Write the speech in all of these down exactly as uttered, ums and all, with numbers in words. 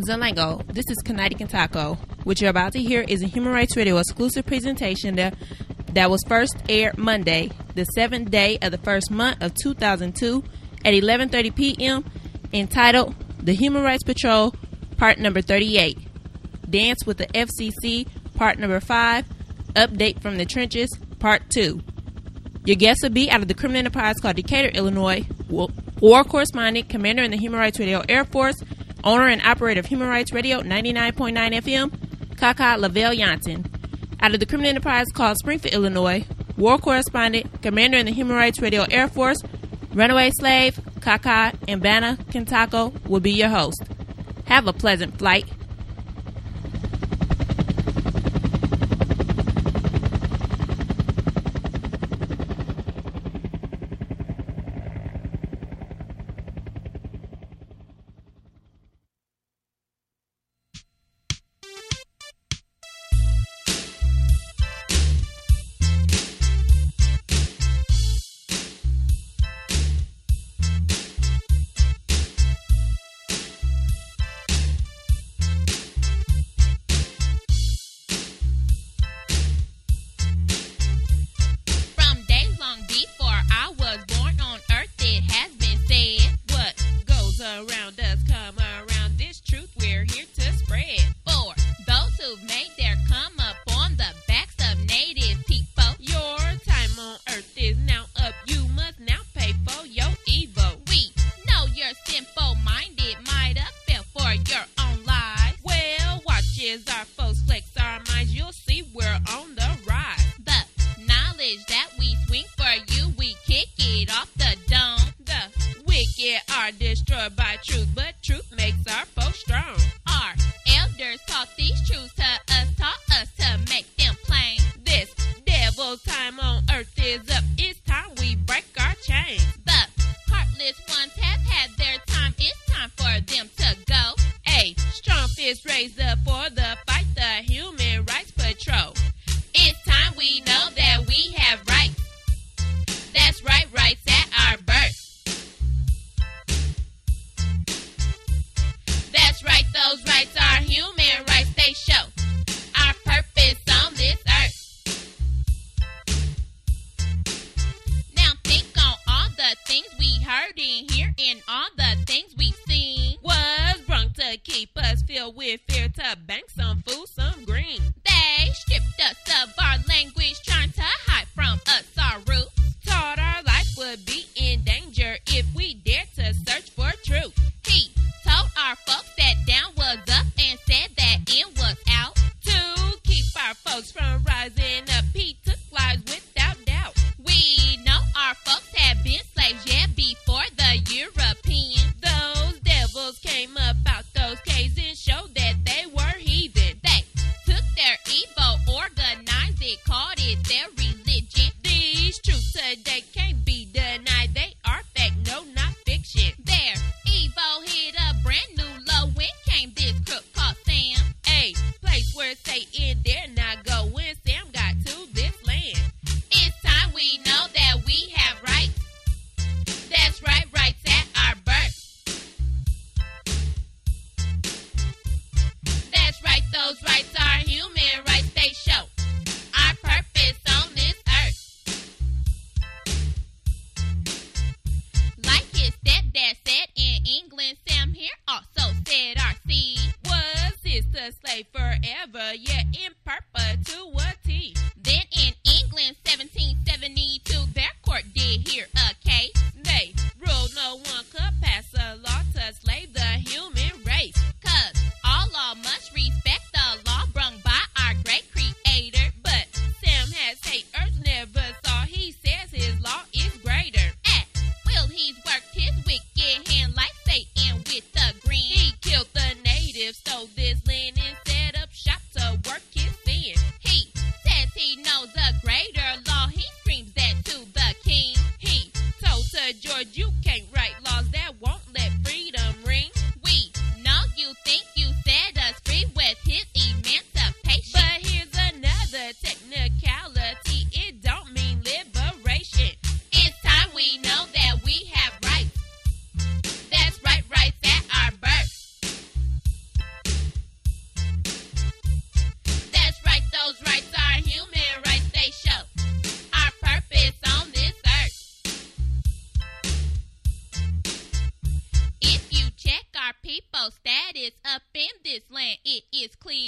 Zalango, this is Kanadi Kintako. What you're about to hear is a Human Rights Radio exclusive presentation that, that was first aired Monday, the seventh day of the first month of two thousand two at eleven thirty p.m. entitled The Human Rights Patrol, Part Number thirty-eight. Dance with the F C C, Part Number five. Update from the Trenches, Part two. Your guests will be out of the criminal enterprise called Decatur, Illinois, war correspondent, commander in the Human Rights Radio Air Force, owner and operator of Human Rights Radio ninety-nine point nine F M, Kaka Lavelle Janssen. Out of the criminal enterprise called Springfield, Illinois, war correspondent, commander in the Human Rights Radio Air Force, runaway slave, Kaka and Bana Kintako will be your host. Have a pleasant flight. He says he knows a greater law. He screams that to the king. He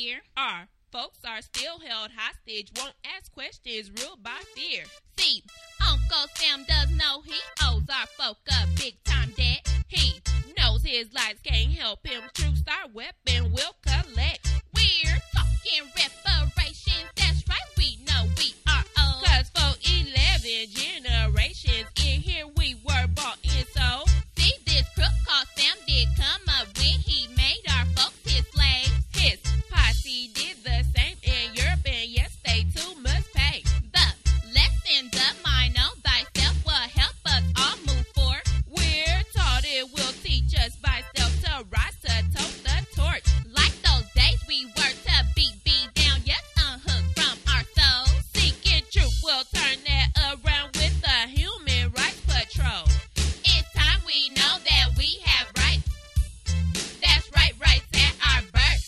here. Our folks are still held hostage, won't ask questions, ruled by fear. See, Uncle Sam does know he owes our folk a big-time debt. He knows his lives can't help him. Troops, our weapon will collect. We're talking reparations, that's right, we know we are old. Cause for eleven generations in here we were bought and sold. See, this crook called Sam did come up when he made our folks his slaves. His posse did the same in Europe, and yes, they too must pay. The lessons of mine on thyself will help us all move forward. We're taught it will teach us by self to rise to tote the torch. Like those days we were to beat beat down, yes, unhooked from our souls. Seeking truth will turn that around with the Human Rights Patrol. It's time we know that we have rights. That's right, rights at our birth.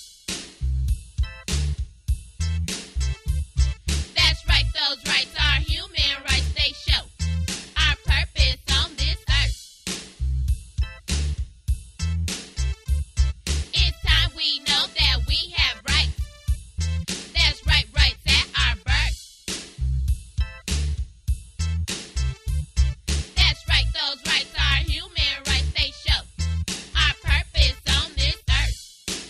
That's right, those rights are human rights, they show our purpose on this earth. It's time we know that we have rights. That's right, rights at our birth. That's right, those rights are human rights, they show our purpose on this earth.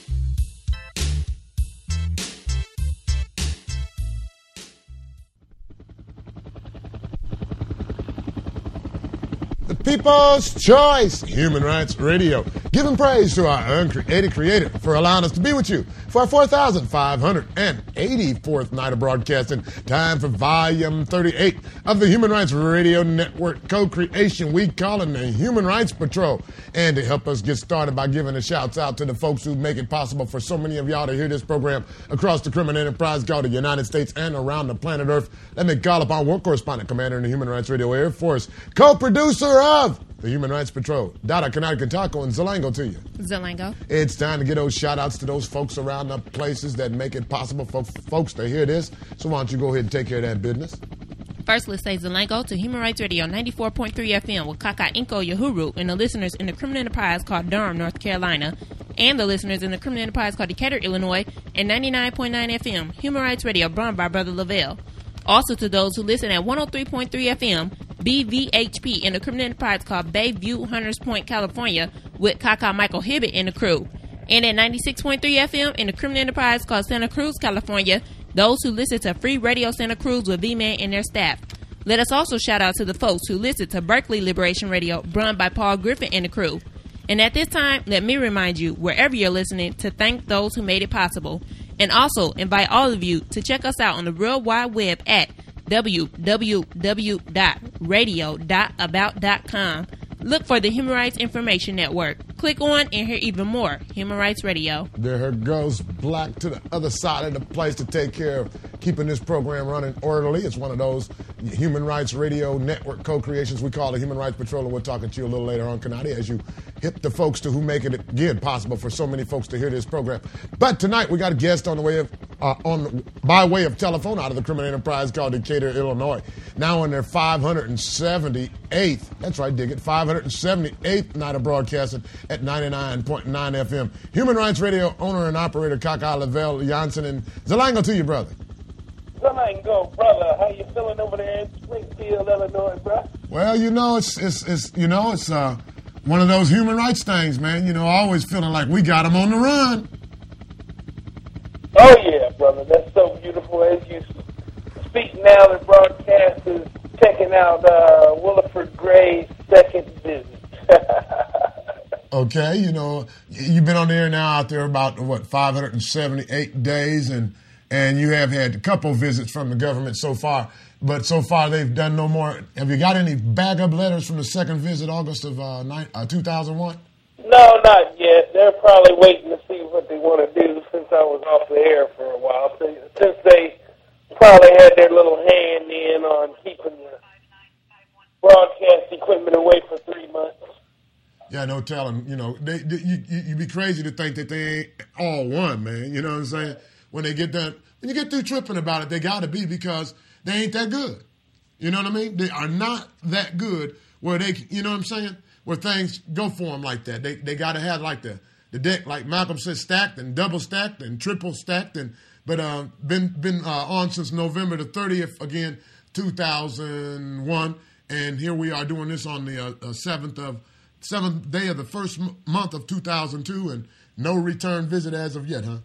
The People's Choice, Human Rights Radio. Giving praise to our uncreated creator for allowing us to be with you for our four thousand five hundred eighty-fourth night of broadcasting. Time for volume thirty-eight of the Human Rights Radio Network co-creation we call it the Human Rights Patrol. And to help us get started by giving a shout out to the folks who make it possible for so many of y'all to hear this program across the criminal enterprise called the United States and around the planet Earth, let me call upon war correspondent, commander in the Human Rights Radio Air Force, co-producer of the Human Rights Patrol, Dada Connecticut Taco, and Zelango to you. Zelango. It's time to get those shout-outs to those folks around the places that make it possible for folks to hear this. So why don't you go ahead and take care of that business? First, let's say Zelango to Human Rights Radio ninety-four point three F M with Kaka Inko Yahuru and the listeners in the criminal enterprise called Durham, North Carolina, and the listeners in the criminal enterprise called Decatur, Illinois, and ninety-nine point nine F M, Human Rights Radio, run by Brother Lavelle. Also to those who listen at one oh three point three F M, B V H P, in the criminal enterprise called Bayview, Hunters Point, California, with Kaka Michael Hibbett and the crew. And at ninety-six point three F M in the criminal enterprise called Santa Cruz, California, those who listen to Free Radio Santa Cruz with V-Man and their staff. Let us also shout out to the folks who listen to Berkeley Liberation Radio, run by Paul Griffin and the crew. And at this time, let me remind you, wherever you're listening, to thank those who made it possible. And also invite all of you to check us out on the World Wide Web at w w w dot radio dot about dot com. Look for the Human Rights Information Network. Click on and hear even more Human Rights Radio. There goes Black to the other side of the place to take care of keeping this program running orderly. It's one of those Human Rights Radio Network co-creations we call the Human Rights Patrol, and we'll talk to you a little later on, Kanadi, as you hit the folks to who make it again possible for so many folks to hear this program. But tonight we got a guest on the way of uh, on by way of telephone out of the criminal enterprise called Decatur, Illinois. Now on their five hundred seventy-eighth, that's right, dig it, five hundred seventy-eighth night of broadcasting at ninety-nine point nine F M. Human Rights Radio owner and operator Kaka Lavelle Janssen, and Zelango to you, brother. Zelango, brother, how you feeling over there in Springfield, Illinois, bro? Well, you know, it's it's it's you know, it's uh one of those human rights things, man. You know, always feeling like we got them on the run. Oh yeah, brother, that's so beautiful. As you speak now, the broadcast is checking out uh, Williford Gray's second visit. Okay, you know, you've been on the air now out there about, what, five hundred seventy-eight days, and and you have had a couple visits from the government so far, but so far they've done no more. Have you got any bag-up letters from the second visit, August of uh, nine, uh, two thousand one? No, not yet. They're probably waiting to see what they want to do since I was off the air for a while, since they probably had their little hand in on keeping the broadcast equipment away for three months. Yeah, no telling. You know, they, they, you, you, you'd be crazy to think that they ain't all one, man. You know what I'm saying? When they get done, when you get through tripping about it, they got to be, because they ain't that good. You know what I mean? They are not that good where they, you know what I'm saying? Where things go for them like that. They they got to have like the the deck, like Malcolm said, stacked and double stacked and triple stacked, and but uh, been been uh, on since November the thirtieth again, two thousand one, and here we are doing this on the uh, seventh of seventh day of the first m- month of two thousand two, and no return visit as of yet, huh?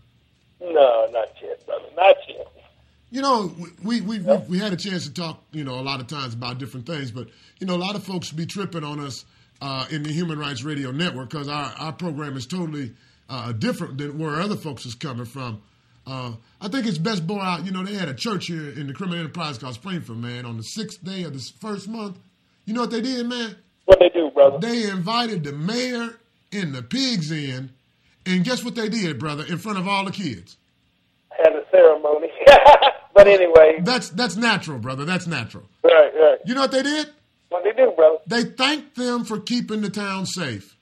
No, not yet, brother, not yet. You know, we we we, we had a chance to talk, you know, a lot of times about different things, but you know, a lot of folks be tripping on us uh, in the Human Rights Radio Network because our our program is totally uh, different than where other folks is coming from. Uh, I think it's best bore out. You know, they had a church here in the Criminal Enterprise called Springfield, man, on the sixth day of this first month. You know what they did, man? What they do, brother? They invited the mayor and the pigs in, and guess what they did, brother, in front of all the kids? Had a ceremony. But anyway. That's that's natural, brother. That's natural. Right, right. You know what they did? What they do, brother? They thanked them for keeping the town safe.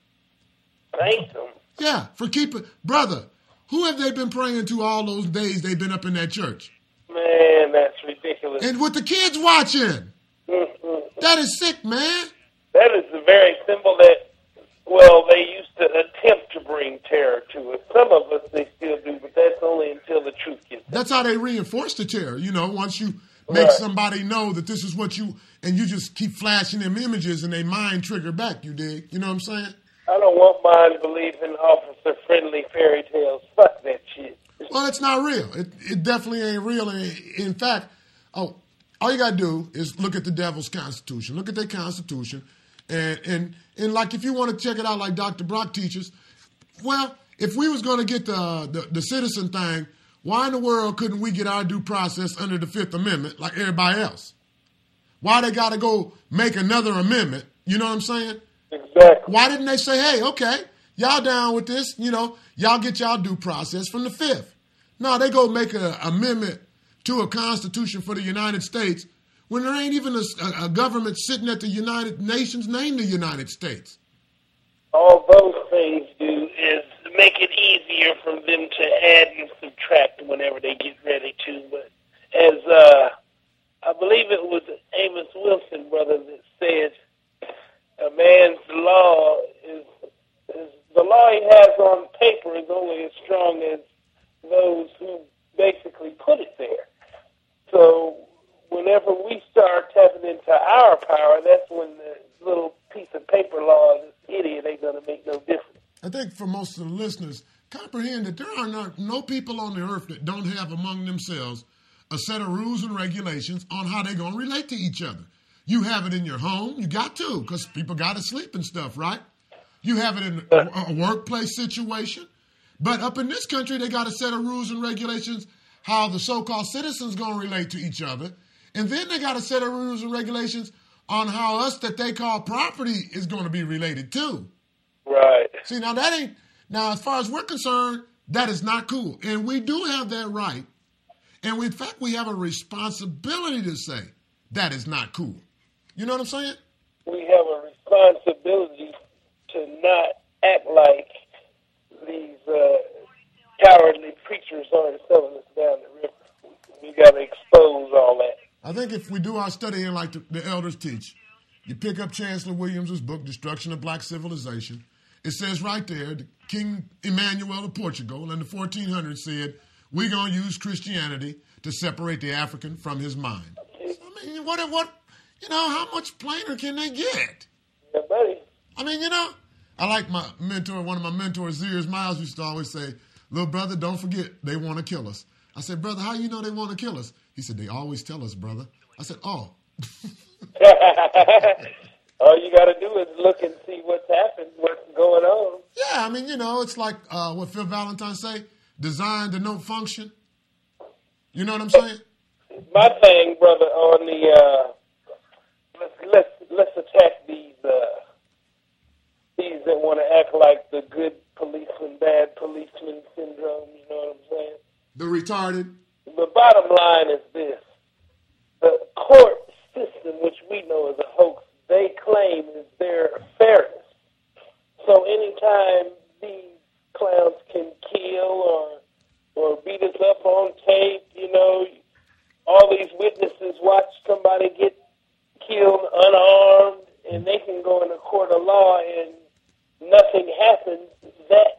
Thank them? Yeah, for keeping... Brother, who have they been praying to all those days they've been up in that church? Man, that's ridiculous. And with the kids watching. Mm-hmm. That is sick, man. That is the very symbol that, well, they used to attempt to bring terror to it. Some of us, they still do, but that's only until the truth gets out. That's how they reinforce the terror. You know, once you make right. somebody know that this is what you, and you just keep flashing them images and they mind trigger back, you dig? You know what I'm saying? I don't want mine to believe in officer-friendly fairy tales. Fuck that shit. Well, it's not real. It, it definitely ain't real. And in fact, oh, all you got to do is look at the devil's constitution. Look at their constitution. And, and, and like, if you want to check it out like Doctor Brock teaches, well, if we was going to get the, the the citizen thing, why in the world couldn't we get our due process under the Fifth Amendment like everybody else? Why they got to go make another amendment? You know what I'm saying? Exactly. Why didn't they say, hey, okay, y'all down with this? You know, y'all get y'all due process from the Fifth. No, they go make an amendment to a constitution for the United States when there ain't even a, a government sitting at the United Nations named the United States. All those things do is make it easier for them to add and subtract whenever they get ready to. But as uh, I believe it was Amos Wilson, brother, that said, a man's law is, is the law he has on paper is only as strong as those who basically put it there. So whenever we start tapping into our power, that's when the little piece of paper law, this idiot, ain't going to make no difference. I think for most of the listeners, comprehend that there are not, no people on the earth that don't have among themselves a set of rules and regulations on how they're going to relate to each other. You have it in your home. You got to, because people got to sleep and stuff, right? You have it in a, a workplace situation. But up in this country, they got a set of rules and regulations how the so-called citizens going to relate to each other. And then they got a set of rules and regulations on how us that they call property is going to be related to. Right. See, now that ain't, now as far as we're concerned, that is not cool. And we do have that right. And we, in fact, we have a responsibility to say that is not cool. You know what I'm saying? We have a responsibility to not act like these uh, cowardly preachers aren't selling us down the river. We got to expose all that. I think if we do our studying like the, the elders teach, you pick up Chancellor Williams's book, Destruction of Black Civilization. It says right there, King Emmanuel of Portugal in the fourteen hundreds said, we're going to use Christianity to separate the African from his mind. I mean, what, what, you know, how much plainer can they get? Yeah, buddy. I mean, you know, I like my mentor, one of my mentors, Zeers Miles, used to always say, little brother, don't forget, they want to kill us. I said, brother, how you know they want to kill us? He said, they always tell us, brother. I said, oh. All you got to do is look and see what's happened, what's going on. Yeah, I mean, you know, it's like uh, what Phil Valentine say, design to no function. You know what I'm saying? My thing, brother, on the uh, let's let's let's attack these uh, these that want to act like the good policeman, bad policeman syndrome. You know what I'm saying? The retarded. The bottom line is this: the court system, which we know is a hoax, they claim is their fairness. So anytime these clowns can kill or or beat us up on tape, you know, all these witnesses watch somebody get killed unarmed, and they can go in a court of law and nothing happens. That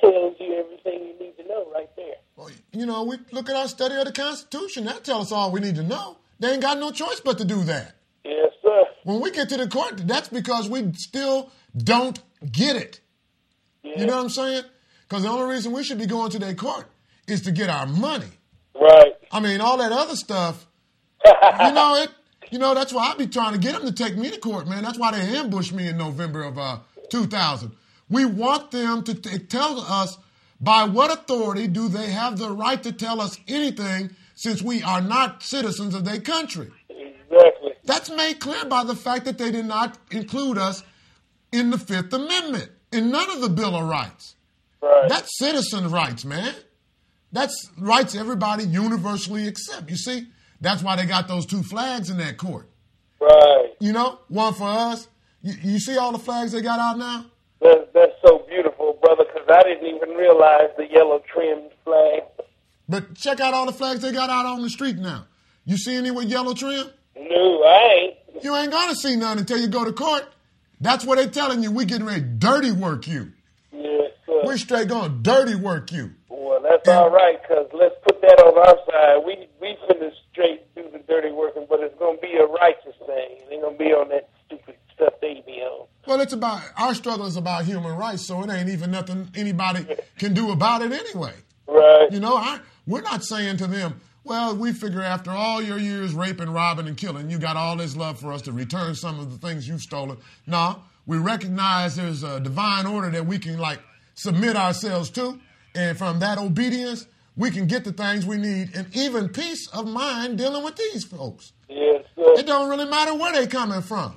tells you everything you need to know right there. Well, you know, we look at our study of the Constitution. That tells us all we need to know. They ain't got no choice but to do that. Yes, sir. When we get to the court, that's because we still don't get it. Yeah. You know what I'm saying? Because the only reason we should be going to their court is to get our money. Right. I mean, all that other stuff, you know, it. You know, that's why I be trying to get them to take me to court, man. That's why they ambushed me in November of uh, two thousand. We want them to t- tell us by what authority do they have the right to tell us anything since we are not citizens of their country. Exactly. That's made clear by the fact that they did not include us in the Fifth Amendment, in none of the Bill of Rights. Right. That's citizen rights, man. That's rights everybody universally accept. You see, that's why they got those two flags in that court. Right. You know, one for us. You, you see all the flags they got out now? That's, that's so beautiful, brother, because I didn't even realize the yellow trimmed flag. But check out all the flags they got out on the street now. You see any with yellow trim? No, I ain't. You ain't going to see none until you go to court. That's what they telling you. We getting ready to dirty work you. Yes, sir. We're straight going to dirty work you. Well, that's And- all right, because let's put that on our side. We we finna straight do the dirty working, but it's going to be a righteous thing. It ain't going to be on that stupid stuff they be on. Well, it's about, our struggle is about human rights, so it ain't even nothing anybody can do about it anyway. Right. You know, I, we're not saying to them, well, we figure after all your years raping, robbing, and killing, you got all this love for us to return some of the things you've stolen. No, we recognize there's a divine order that we can, like, submit ourselves to, and from that obedience, we can get the things we need, and even peace of mind dealing with these folks. Yes, It sir. don't really matter where they coming from.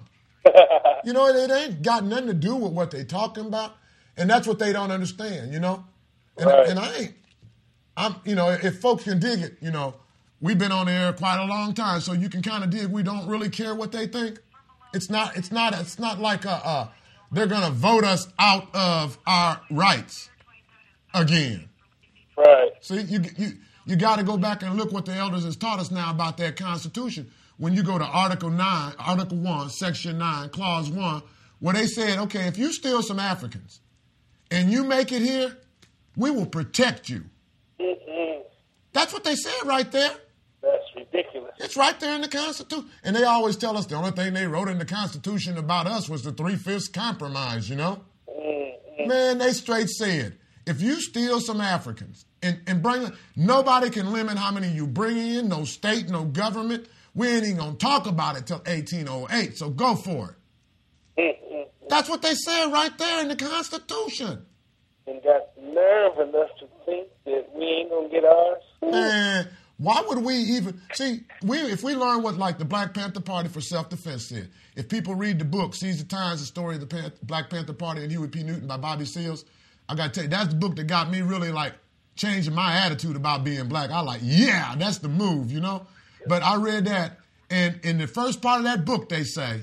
You know, it, it ain't got nothing to do with what they talking about, and that's what they don't understand, you know? And, Right. and I ain't, I'm, you know, if folks can dig it, you know, we've been on the air quite a long time, so you can kind of dig we don't really care what they think. It's not, it's not, it's not like a, uh, they're going to vote us out of our rights again. Right. See, you you you got to go back and look what the elders has taught us now about that Constitution. When you go to Article nine, Article one, Section nine, Clause one, where they said, okay, if you steal some Africans and you make it here, we will protect you. Mm-mm. That's what they said right there. That's ridiculous. It's right there in the Constitution. And they always tell us the only thing they wrote in the Constitution about us was the Three-Fifths Compromise, you know? Mm-mm. Man, they straight said, if you steal some Africans and, and bring them, nobody can limit how many you bring in, no state, no government. We ain't even going to talk about it till eighteen oh eight, so go for it. Mm-mm. That's what they said right there in the Constitution. And got the nerve enough to think that we ain't going to get ours. Man, why would we even, see, we if we learn what like the Black Panther Party for Self-Defense said, if people read the book, Seize the Times, the story of the Pan- Black Panther Party and Huey P. Newton by Bobby Seals, I got to tell you, that's the book that got me really like changing my attitude about being black. I like, yeah, that's the move, you know? But I read that, and in the first part of that book, they say,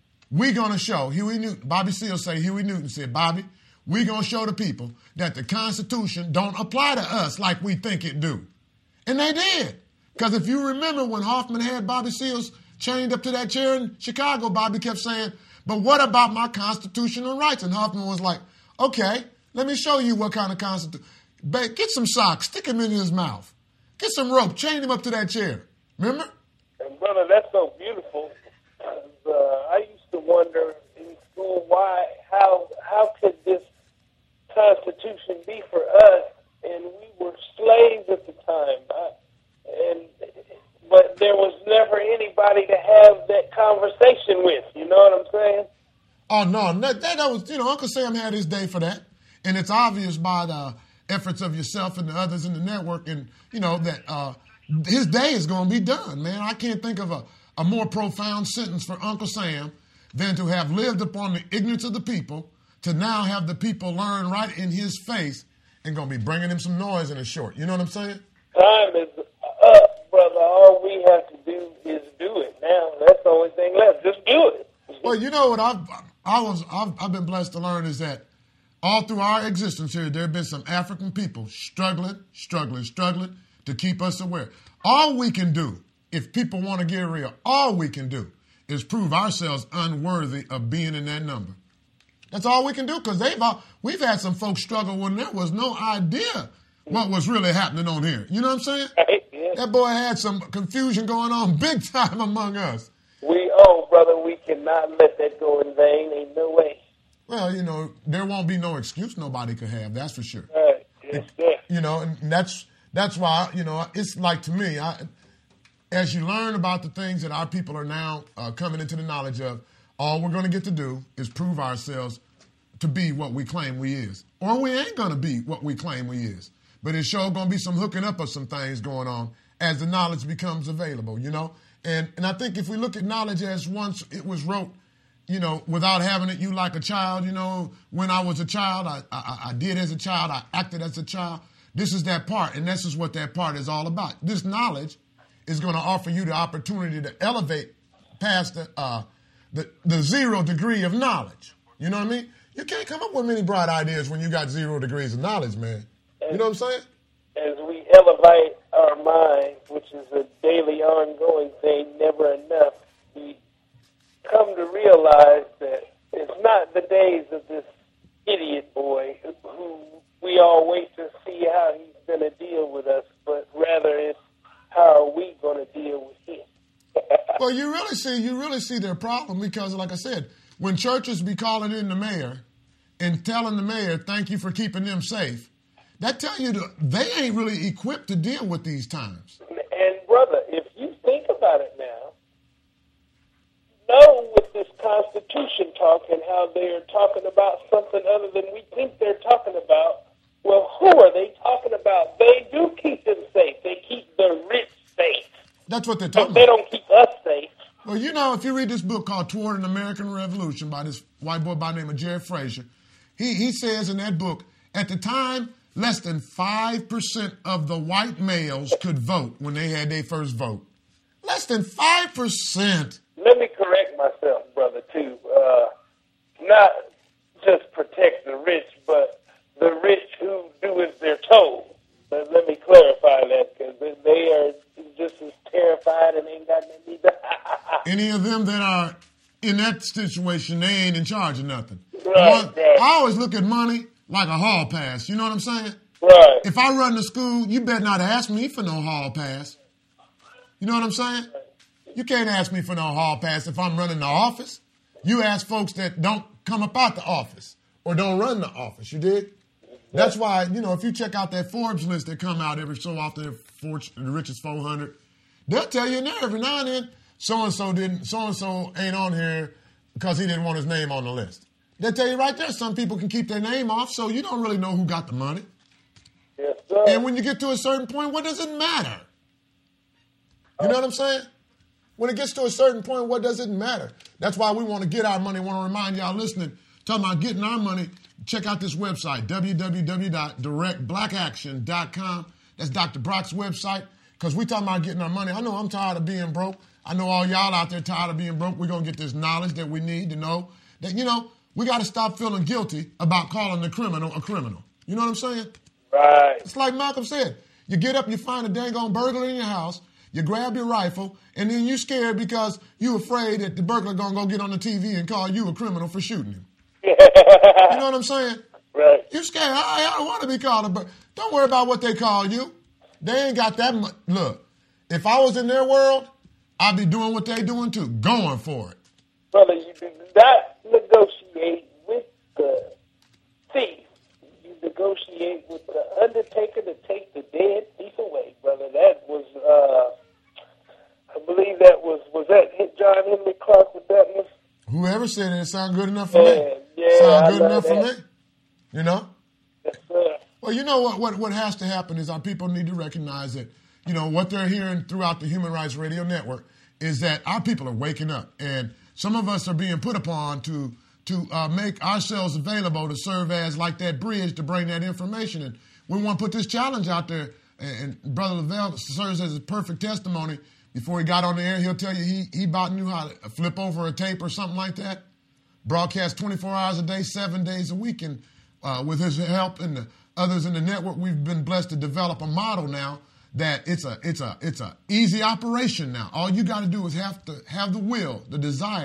we going to show, Huey Newton, Bobby Seals say, Huey Newton said, Bobby, we going to show the people that the Constitution don't apply to us like we think it do. And they did. Because if you remember when Hoffman had Bobby Seals chained up to that chair in Chicago, Bobby kept saying, but what about my constitutional rights? And Hoffman was like, okay, let me show you what kind of constitution. Get some socks, stick him in his mouth. Get some rope, chain him up to that chair. Remember? And brother, that's so beautiful. Uh, I used to wonder in school why, how, how could this Constitution be for us? And we were slaves at the time. I, and but there was never anybody to have that conversation with. You know what I'm saying? Oh, no, that, that was, you know, Uncle Sam had his day for that. And it's obvious by the efforts of yourself and the others in the network and, you know, that uh, his day is going to be done, man. I can't think of a, a more profound sentence for Uncle Sam than to have lived upon the ignorance of the people, to now have the people learn right in his face and going to be bringing him some noise in his short. You know what I'm saying? Time is up, brother. All we have to do is do it now. That's the only thing left. Just do it. Well, you know what I've, I was, I've, I've been blessed to learn is that all through our existence here, there have been some African people struggling, struggling, struggling to keep us aware. All we can do, if people want to get real, all we can do is prove ourselves unworthy of being in that number. That's all we can do because they've all, we've had some folks struggle when there was no idea what was really happening on here. You know what I'm saying? Right, yeah. That boy had some confusion going on big time among us. We, oh, brother, we cannot let that go in vain. Ain't no way. Well, you know, there won't be no excuse nobody could have. That's for sure. Right. Yes, sir. You know, and that's that's why, you know, it's like to me, I, as you learn about the things that our people are now uh, coming into the knowledge of, all we're going to get to do is prove ourselves to be what we claim we is. Or we ain't going to be what we claim we is. But it's sure going to be some hooking up of some things going on as the knowledge becomes available, you know. And and I think if we look at knowledge as once it was wrote, you know, without having it, you like a child, you know, when I was a child, I, I, I did as a child, I acted as a child. This is that part, and this is what that part is all about. This knowledge is going to offer you the opportunity to elevate past the, uh, the the zero degree of knowledge. You know what I mean? You can't come up with many bright ideas when you got zero degrees of knowledge, man. You know what I'm saying? As we elevate our mind, which is a daily ongoing thing, never enough, we come to realize that it's not the days of this idiot boy who we all wait to see how he's going to deal with us, but rather it's how are we going to deal with him. Well, you really see, you really see their problem because, like I said, when churches be calling in the mayor and telling the mayor, thank you for keeping them safe, that tell you that they ain't really equipped to deal with these times. And, brother, if you think about it now, know with this Constitution talk and how they're talking about something other than we think they're talking about, well, who are they talking about? They do keep them safe. They keep the rich safe. That's what they're talking But they about. don't keep us safe. Well, you know, if you read this book called Toward an American Revolution by this white boy by the name of Jerry Frazier, he, he says in that book, at the time, less than five percent of the white males could vote when they had their first vote. Less than five percent. Let me correct myself, brother, too. Uh, not just protect the rich, but the rich who do as they're told. But let me clarify that because they are just as terrified and ain't got nothing either. Any of them that are in that situation, they ain't in charge of nothing. Right, One, right. I always look at money like a hall pass. You know what I'm saying? Right. If I run the school, you better not ask me for no hall pass. You know what I'm saying? You can't ask me for no hall pass if I'm running the office. You ask folks that don't come up out the office or don't run the office. You dig? That's why, you know, if you check out that Forbes list that come out every so often, the richest four hundred, they'll tell you in there every now and then, so-and-so didn't, so-and-so ain't on here because he didn't want his name on the list. They'll tell you right there, some people can keep their name off, so you don't really know who got the money. Yes, sir. And when you get to a certain point, what does it matter? You know what I'm saying? When it gets to a certain point, what does it matter? That's why we want to get our money. I want to remind y'all listening, talking about getting our money, check out this website, w w w dot direct black action dot com. That's Doctor Brock's website, because we talking about getting our money. I know I'm tired of being broke. I know all y'all out there tired of being broke. We're going to get this knowledge that we need to know that, you know, we got to stop feeling guilty about calling the criminal a criminal. You know what I'm saying? Right. It's like Malcolm said. You get up, you find a dang on burglar in your house, you grab your rifle, and then you scared because you afraid that the burglar going to go get on the T V and call you a criminal for shooting him. You know what I'm saying? Right. You scared. I, I don't want to be called a burglar. Don't worry about what they call you. They ain't got that much. Look, if I was in their world, I'd be doing what they doing too, going for it. Brother, you do not negotiate with the thief. You negotiate with the undertaker to take the dead thief away, brother. That was, uh, I believe that was, was that John Henry Clark with that one? Whoever said it, it sound good enough for Yeah, me. yeah, sound I good love enough that. for me. You know? Yes, sir. Well, you know what, what what has to happen is our people need to recognize that, you know, what they're hearing throughout the Human Rights Radio Network is that our people are waking up. And some of us are being put upon to to uh, make ourselves available to serve as like that bridge to bring that information. And we want to put this challenge out there. And, and Brother Lavelle serves as a perfect testimony. Before he got on the air, he'll tell you he, he about knew how to flip over a tape or something like that. Broadcast twenty-four hours a day, seven days a week. And uh, with his help and the others in the network, we've been blessed to develop a model now that it's a it's a it's a easy operation now. All you got to do is have to have the will, the desire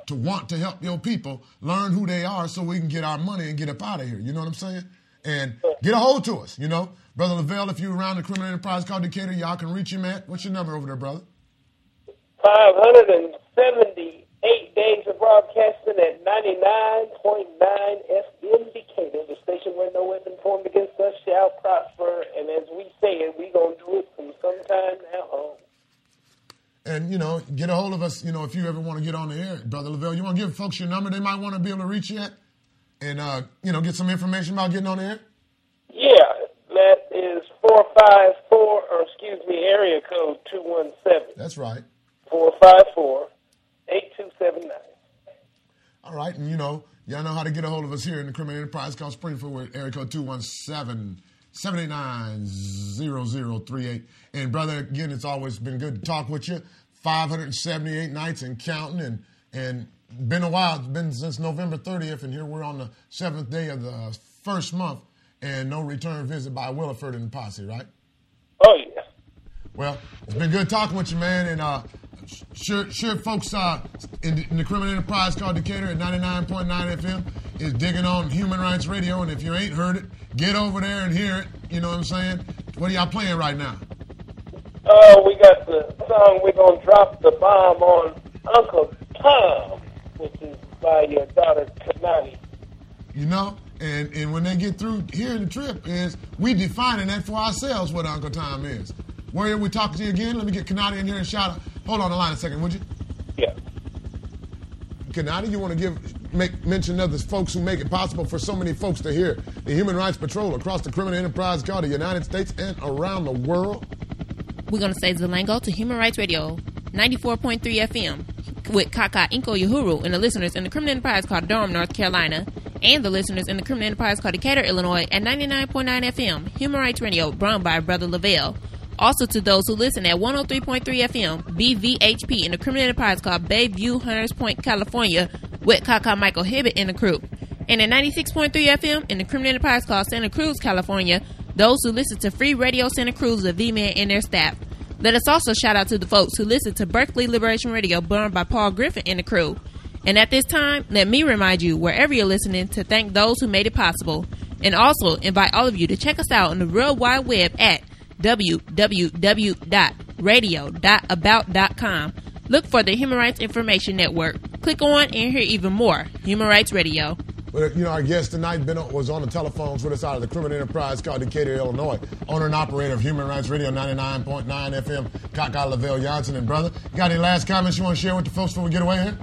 to want to help your people learn who they are so we can get our money and get up out of here. You know what I'm saying? And get a hold to us, you know. Brother Lavelle, if you're around the Criminal Enterprise Called Decatur, y'all can reach him at, what's your number over there, brother? five hundred seventy-eight days of broadcasting at ninety-nine point nine F M Decatur, the station where no weapon formed against us shall prosper. And as we said, we're going to do it from sometime now on. And, you know, get a hold of us, you know, if you ever want to get on the air. Brother Lavelle, you want to give folks your number they might want to be able to reach you at? And, uh, you know, get some information about getting on the air? Yeah, that is four five four, or excuse me, area code two one seven. That's right. four five four, eight two seven nine. All right, and, you know, y'all know how to get a hold of us here in the Criminal Enterprise Called Springfield with area code two one seven, seven eight nine, zero zero three eight. And, brother, again, it's always been good to talk with you. five hundred seventy-eight nights and counting, and and been a while. It's been since November thirtieth, and here we're on the seventh day of the first month, and no return visit by Williford and the posse, right? Oh, yeah. Well, it's been good talking with you, man, and uh, sure, sure folks uh, in, the, in the Criminal Enterprise Called Decatur at ninety-nine point nine F M is digging on Human Rights Radio, and if you ain't heard it, get over there and hear it. You know what I'm saying? What are y'all playing right now? Uh, we got the song We're Gonna Drop the Bomb on Uncle Tom, which is by your daughter, Kanani. You know, and, and when they get through hearing the trip is we defining that for ourselves what Uncle Tom is. Warrior, we talking to you again. Let me get Kanani in here and shout out. Hold on the line a second, would you? Yeah. Kanani, you want to give make mention of the folks who make it possible for so many folks to hear the Human Rights Patrol across the Criminal Enterprise Called the United States and around the world? We're going to say Zelango to Human Rights Radio, ninety-four point three F M, with Kaka Inko Uhuru and the listeners in the Criminal Enterprise Called Durham, North Carolina, and the listeners in the Criminal Enterprise Called Decatur, Illinois, at ninety-nine point nine F M, Human Rights Radio, run by Brother Lavelle. Also to those who listen at one oh three point three F M, B V H P, in the Criminal Enterprise Called Bayview, Hunters Point, California, with Kaka Michael Hibbett and the crew. And at ninety-six point three F M, in the Criminal Enterprise Called Santa Cruz, California, those who listen to Free Radio Santa Cruz, the V-Man, and their staff. Let us also shout out to the folks who listen to Berkeley Liberation Radio, run by Paul Griffin and the crew. And at this time, let me remind you, wherever you're listening, to thank those who made it possible. And also invite all of you to check us out on the World Wide Web at w w w dot radio dot about dot com. Look for the Human Rights Information Network. Click on and hear even more Human Rights Radio. Well, you know, our guest tonight been on, was on the telephones with us out of the Criminal Enterprise Called Decatur, Illinois. Owner and operator of Human Rights Radio, ninety-nine point nine F M, Kaka Lavelle Johnson. And, brother, you got any last comments you want to share with the folks before we get away here?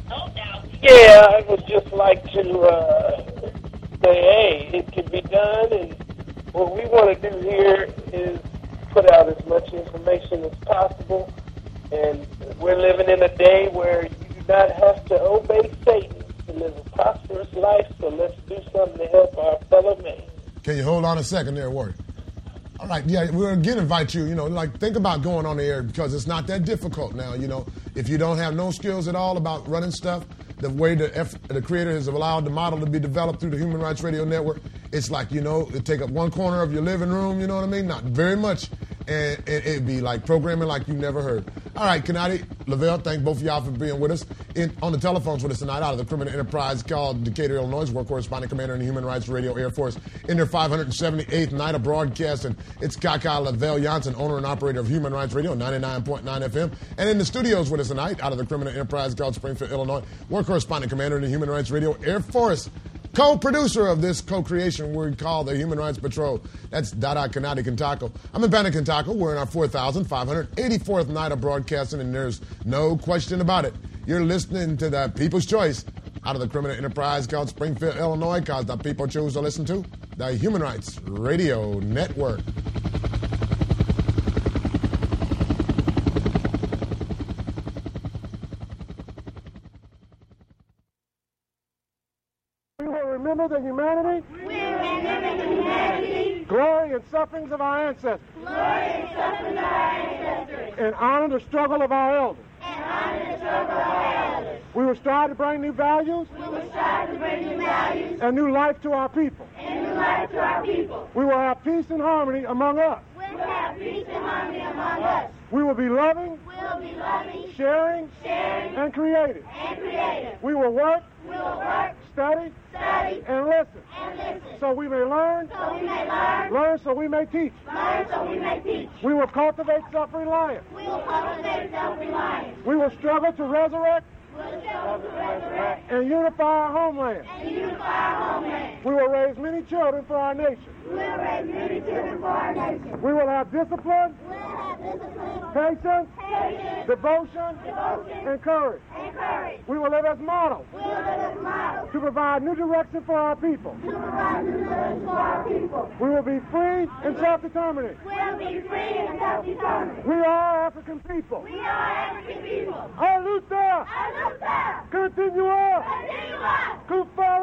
Yeah, I would just like to uh, say, hey, it can be done. And what we want to do here is put out as much information as possible. And we're living in a day where you do not have to obey Satan to live a prosperous life, so let's do something to help our fellow man. Can you hold on a second there, Warrior? All right, yeah, we'll again invite you, you know, like think about going on the air because it's not that difficult now, you know. If you don't have no skills at all about running stuff, the way the, F, the creator has allowed the model to be developed through the Human Rights Radio Network, it's like, you know, it take up one corner of your living room, you know what I mean? Not very much. And it, it'd be like programming like you never heard. All right, Kanani, Lavelle, thank both of y'all for being with us. In, on the telephones with us tonight out of the Criminal Enterprise Called Decatur, Illinois, war correspondent commander in the Human Rights Radio Air Force in their five hundred seventy-eighth night of broadcasting. It's Kaka Lavelle Johnson, owner and operator of Human Rights Radio, ninety-nine point nine F M. And in the studios with us tonight out of the Criminal Enterprise Called Springfield, Illinois, war correspondent commander in the Human Rights Radio Air Force, co-producer of this co-creation we call the Human Rights Patrol. That's Dada Kanani Kintako. I'm in Banna Kintako. We're in our four thousand five hundred eighty-fourth night of broadcasting, and there's no question about it. You're listening to the People's Choice out of the Criminal Enterprise Called Springfield, Illinois, because the people choose to listen to the Human Rights Radio Network. Remember the humanity? We will remember the humanity. Glory and sufferings of our ancestors. Glory and sufferings of our ancestors. And honor the struggle of our elders. And honor the struggle of our elders. We will strive to bring new values. We will strive to bring new values. And new life to our people. And new life to our people. We will have peace and harmony among us. We will have peace and harmony among us. We will be loving. We will will be loving, sharing, sharing, and creative. and creative. We will work, We will work, study, study, and listen, and listen. so we may learn, So we may learn, learn so we may teach. learn so we may teach. We will cultivate self-reliance. We will cultivate self-reliance. We will struggle to resurrect We will struggle to resurrect and unify our homeland. and unify our homeland. We will raise many children for our nation. We will raise many children for our nation. We will have discipline, We will have discipline, patience, patience, devotion, devotion, and courage. and courage. We will live as models We will live as models to provide new direction for our people. to provide new direction for our people. We will be free and self-determining. We will be free and self-determined. We are African people. We are African people. A luta! A luta! Continua! Continua! Kufa